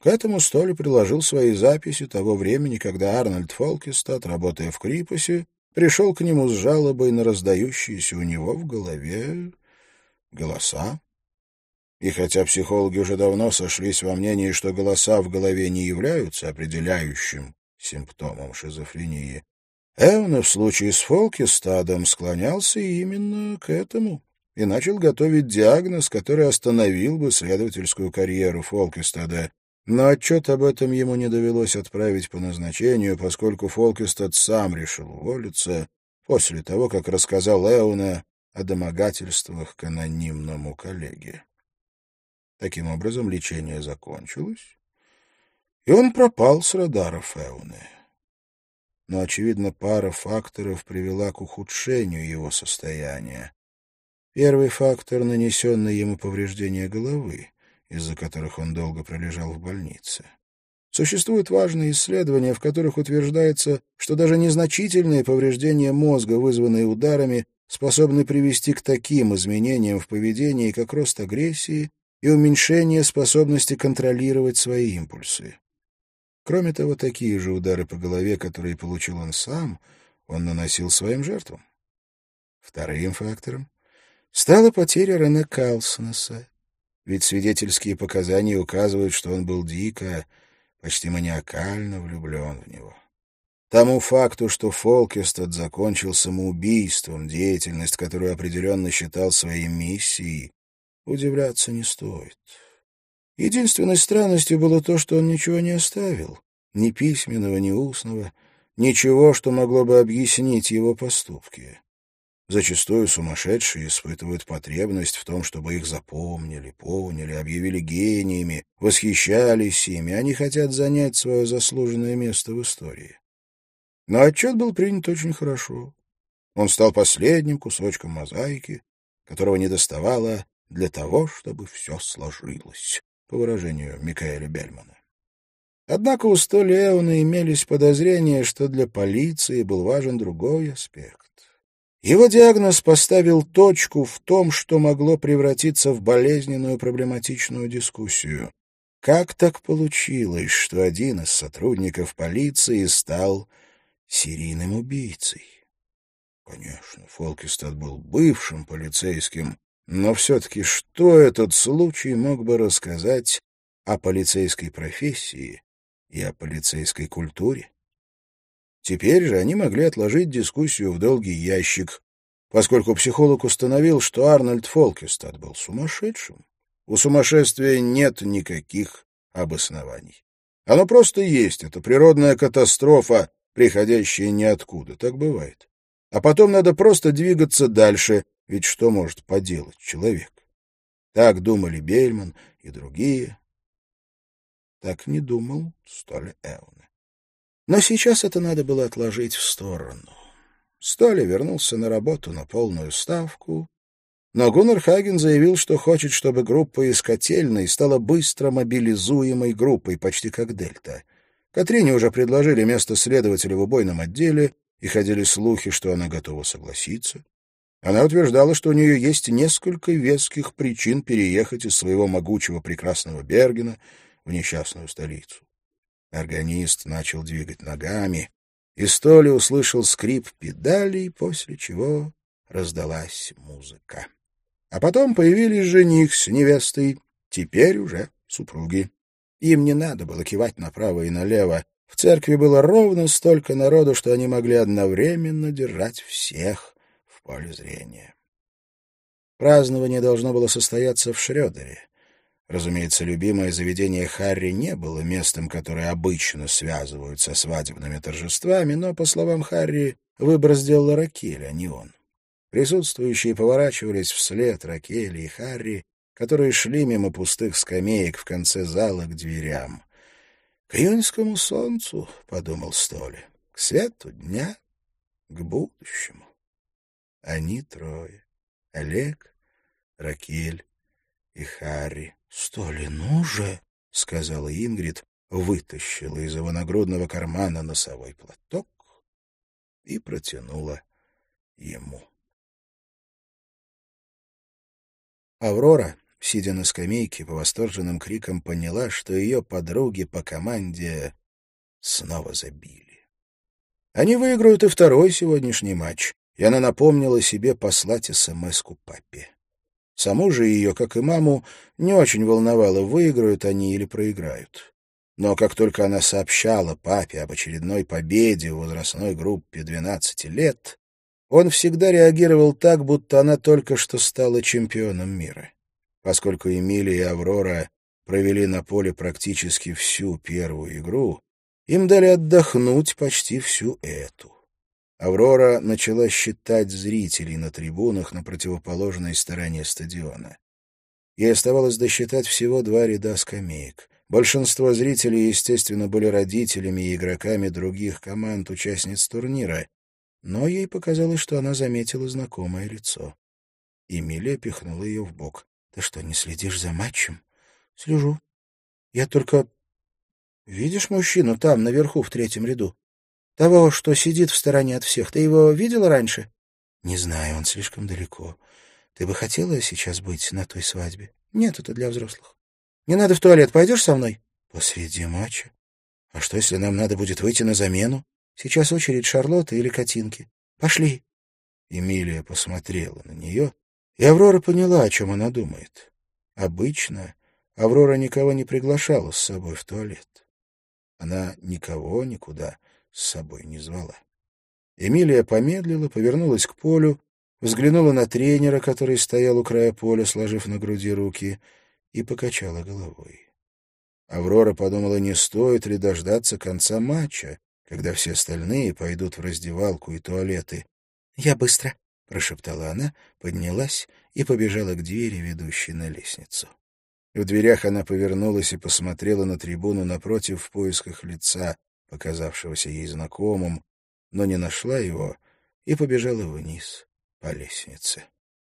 К этому Столи приложил свои записи того времени, когда Арнольд Фолкестад, работая в Крипусе, пришел к нему с жалобой на раздающиеся у него в голове голоса. И хотя психологи уже давно сошлись во мнении, что голоса в голове не являются определяющим симптомом шизофрении, Эвне в случае с Фолкестадом склонялся именно к этому и начал готовить диагноз, который остановил бы следовательскую карьеру Фолкестада. Но отчет об этом ему не довелось отправить по назначению, поскольку Фолкестад сам решил уволиться после того, как рассказал Эвне о домогательствах к анонимному коллеге. Таким образом, лечение закончилось, и он пропал с радаров Эвне. Но, очевидно, пара факторов привела к ухудшению его состояния. Первый фактор — нанесенные ему повреждения головы, из-за которых он долго пролежал в больнице. Существуют важные исследования, в которых утверждается, что даже незначительные повреждения мозга, вызванные ударами, способны привести к таким изменениям в поведении, как рост агрессии и уменьшение способности контролировать свои импульсы. Кроме того, такие же удары по голове, которые получил он сам, он наносил своим жертвам. Вторым фактором стала потеря Рене Калснеса, ведь свидетельские показания указывают, что он был дико, почти маниакально влюблен в него. Тому факту, что Фолкестад закончил самоубийством, деятельность, которую определенно считал своей миссией, удивляться не стоит. Единственной странностью было то, что он ничего не оставил, ни письменного, ни устного, ничего, что могло бы объяснить его поступки. Зачастую сумасшедшие испытывают потребность в том, чтобы их запомнили, поняли, объявили гениями, восхищались ими, они хотят занять свое заслуженное место в истории. Но отчет был принят очень хорошо. Он стал последним кусочком мозаики, которого недоставало для того, чтобы все сложилось, по выражению Микаэля Бельмана. Однако у Столи Эвне имелись подозрения, что для полиции был важен другой аспект. Его диагноз поставил точку в том, что могло превратиться в болезненную проблематичную дискуссию. Как так получилось, что один из сотрудников полиции стал серийным убийцей? Конечно, Фолкестад был бывшим полицейским, но все-таки что этот случай мог бы рассказать о полицейской профессии и о полицейской культуре? Теперь же они могли отложить дискуссию в долгий ящик, поскольку психолог установил, что Арнольд Фолкестад был сумасшедшим. У сумасшествия нет никаких обоснований. Оно просто есть, это природная катастрофа, приходящая ниоткуда, так бывает. А потом надо просто двигаться дальше, ведь что может поделать человек? Так думали Бельман и другие. Так не думал Столи Эвне. Но сейчас это надо было отложить в сторону. Столи вернулся на работу на полную ставку, но Гуннар Хаген заявил, что хочет, чтобы группа из Котельной стала быстро мобилизуемой группой, почти как Дельта. Катрине уже предложили место следователя в убойном отделе, и ходили слухи, что она готова согласиться. Она утверждала, что у нее есть несколько веских причин переехать из своего могучего прекрасного Бергена в несчастную столицу. Органист начал двигать ногами, и Столи услышал скрип педалей, после чего раздалась музыка. А потом появились жених с невестой, теперь уже супруги. Им не надо было кивать направо и налево. В церкви было ровно столько народу, что они могли одновременно держать всех в поле зрения. Празднование должно было состояться в Шрёдере. Разумеется, любимое заведение Харри не было местом, которое обычно связывают со свадебными торжествами, но, по словам Харри, выбор сделала Ракель, а не он. Присутствующие поворачивались вслед Ракели и Харри, которые шли мимо пустых скамеек в конце зала к дверям. «К июньскому солнцу», — подумал Столи, — «к свету дня, к будущему». Они трое — Олег, Ракель и Харри. «Столи, ну же», — сказала Ингрид, вытащила из его нагрудного кармана носовой платок и протянула ему. Аврора сидя на скамейке, по восторженным крикам поняла, что ее подруги по команде снова забили. Они выиграют и второй сегодняшний матч, и она напомнила себе послать СМС-ку папе. Саму же ее, как и маму, не очень волновало, выиграют они или проиграют. Но как только она сообщала папе об очередной победе в возрастной группе 12 лет, он всегда реагировал так, будто она только что стала чемпионом мира. Поскольку Эмилия и Аврора провели на поле практически всю первую игру, им дали отдохнуть почти всю эту. Аврора начала считать зрителей на трибунах на противоположной стороне стадиона. Ей оставалось досчитать всего 2 ряда скамеек. Большинство зрителей, естественно, были родителями и игроками других команд, участниц турнира, но ей показалось, что она заметила знакомое лицо. Эмилия пихнула ее в бок. — Ты что, не следишь за матчем? — Слежу. Я только... Видишь мужчину там, наверху, в 3-м ряду? Того, что сидит в стороне от всех. Ты его видела раньше? — Не знаю, он слишком далеко. Ты бы хотела сейчас быть на той свадьбе? — Нет, это для взрослых. — Не надо в туалет. Пойдешь со мной? — Посреди матча? А что, если нам надо будет выйти на замену? Сейчас очередь Шарлотты или Катинки. Пошли. Эмилия посмотрела на нее, и Аврора поняла, о чем она думает. Обычно Аврора никого не приглашала с собой в туалет. Она никого никуда с собой не звала. Эмилия помедлила, повернулась к полю, взглянула на тренера, который стоял у края поля, сложив на груди руки, и покачала головой. Аврора подумала, не стоит ли дождаться конца матча, когда все остальные пойдут в раздевалку и туалеты. — Я быстро, — прошептала она, поднялась и побежала к двери, ведущей на лестницу. В дверях она повернулась и посмотрела на трибуну напротив в поисках лица, показавшегося ей знакомым, но не нашла его и побежала вниз по лестнице.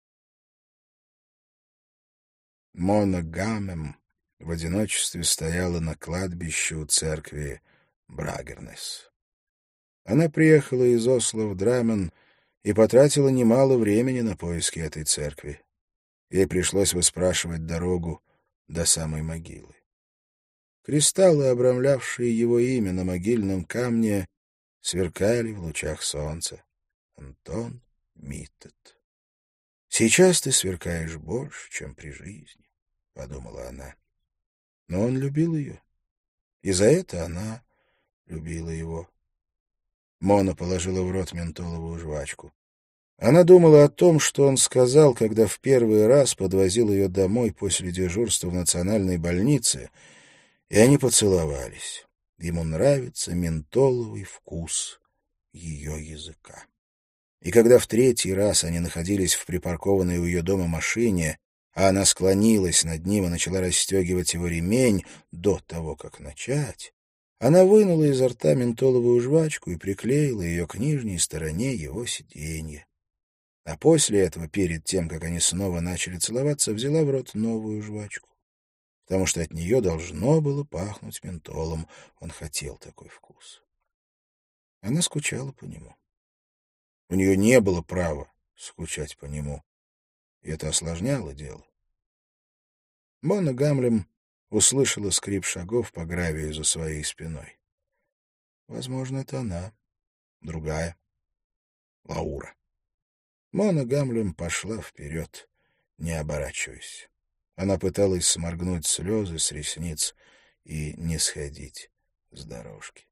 Мона Гамем в одиночестве стояла на кладбище у церкви Брагернес. Она приехала из Осло в Драмен и потратила немало времени на поиски этой церкви. Ей пришлось выспрашивать дорогу до самой могилы. Кристаллы, обрамлявшие его имя на могильном камне, сверкали в лучах солнца. Антон Миттед. «Сейчас ты сверкаешь больше, чем при жизни», — подумала она. Но он любил ее, и за это она любила его. Мона положила в рот ментоловую жвачку. Она думала о том, что он сказал, когда в первый раз подвозил ее домой после дежурства в национальной больнице, и они поцеловались. Ему нравится ментоловый вкус ее языка. И когда в 3-й раз они находились в припаркованной у ее дома машине, а она склонилась над ним и начала расстегивать его ремень до того, как начать, она вынула изо рта ментоловую жвачку и приклеила ее к нижней стороне его сиденья. А после этого, перед тем, как они снова начали целоваться, взяла в рот новую жвачку, потому что от нее должно было пахнуть ментолом. Он хотел такой вкус. Она скучала по нему. У нее не было права скучать по нему, и это осложняло дело. Мона Гамлем услышала скрип шагов по гравию за своей спиной. Возможно, это она, другая, Лаура. Мона Гамлем пошла вперед, не оборачиваясь. Она пыталась сморгнуть слезы с ресниц и не сходить с дорожки.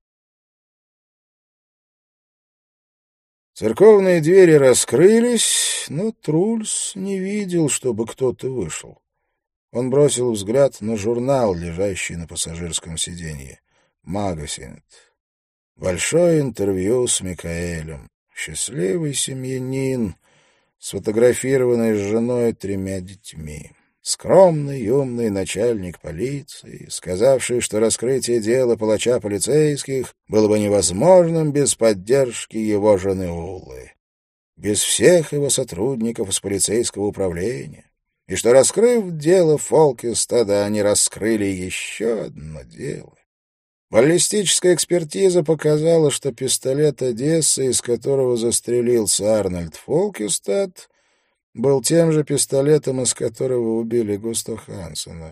Церковные двери раскрылись, но Трульс не видел, чтобы кто-то вышел. Он бросил взгляд на журнал, лежащий на пассажирском сиденье. «Магасинет». Большое интервью с Микаэлем. Счастливый семьянин, сфотографированный с женой и 3 детьми. Скромный, умный начальник полиции, сказавший, что раскрытие дела палача полицейских было бы невозможным без поддержки его жены Уллы, без всех его сотрудников из полицейского управления, и что, раскрыв дело Фолкестада, они раскрыли еще одно дело. Баллистическая экспертиза показала, что пистолет Одессы, из которого застрелился Арнольд Фолкестад, был тем же пистолетом, из которого убили Густо Хансена.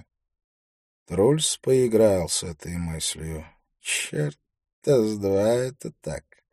Трульс поиграл с этой мыслью. Черт-то с два это так.